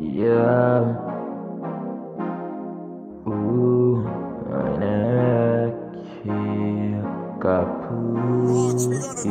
Yeah. Capuz.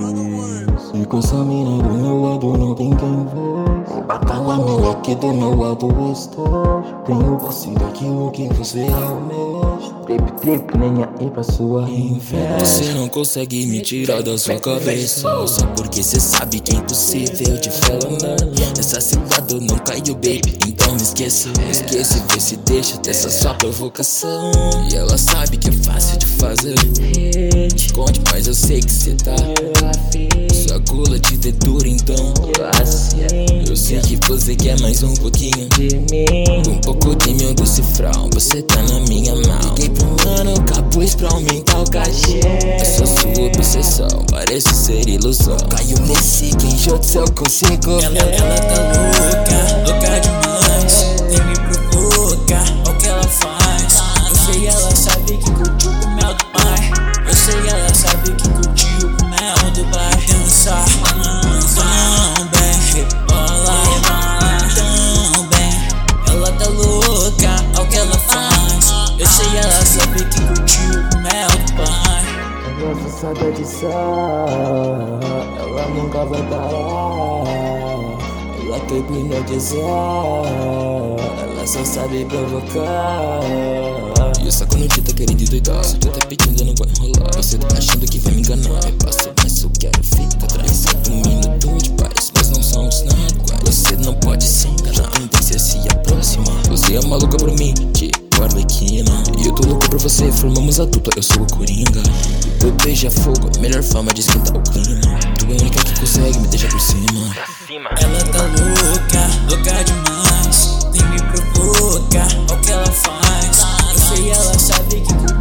E com essa mina do meu lado não tem quem vê. Batalha moleque do meu lado esteja. Tenho posse daquilo que você almeja. Trip, nem aí pra sua inveja. Você não consegue me tirar da sua cabeça. Só porque cê sabe que é impossível de falar. Essa cilada não caiu, baby, então me esqueça. Esquece, vê se deixa dessa sua provocação. E ela sabe que é fácil de fazer. Esconde, mas eu sei que cê tá. Sua cola te dedura, então eu sei que você quer mais um pouquinho de mim. Um pouco de meu doce frão, você tá na minha mão. Liguei pro mano Capuz pra aumentar o cachê. Eu sou sua obsessão, parece ser ilusão. Caiu nesse queijo se eu consigo ver. Ela tá louca demais. Nem me provoca, o que ela faz. Eu sei, ela sabe que curtiu o mel do pai. Eu sei, ela sabe que curtiu o mel do pai. Dançar tão bem, rebolar tão bem. Ela tá louca, o que ela faz. Eu sei, ela sabe que curtiu o mel do pai. Ela só sabe adição, ela nunca vai parar. Ela quer hipnotizar, ela só sabe provocar. E essa conotita querendo doidar. Se tu tá pedindo, eu não vou enrolar. Você tá achando que vai me enganar. Eu passo, mas eu quero ficar atrás. Um minuto de paz, mas não somos nada iguais. Você não pode se enganar, não deixa se aproximar. Você é maluca por mim, tipo Arlequina. E eu tô louco por você, formamos a dupla, eu sou o Coringa. Eu beijo é fogo, melhor forma de esquentar o clima. Tu é a única que consegue me deixar por cima. Ela tá louca demais. Nem me provoca, o que ela faz. Eu sei, ela sabe que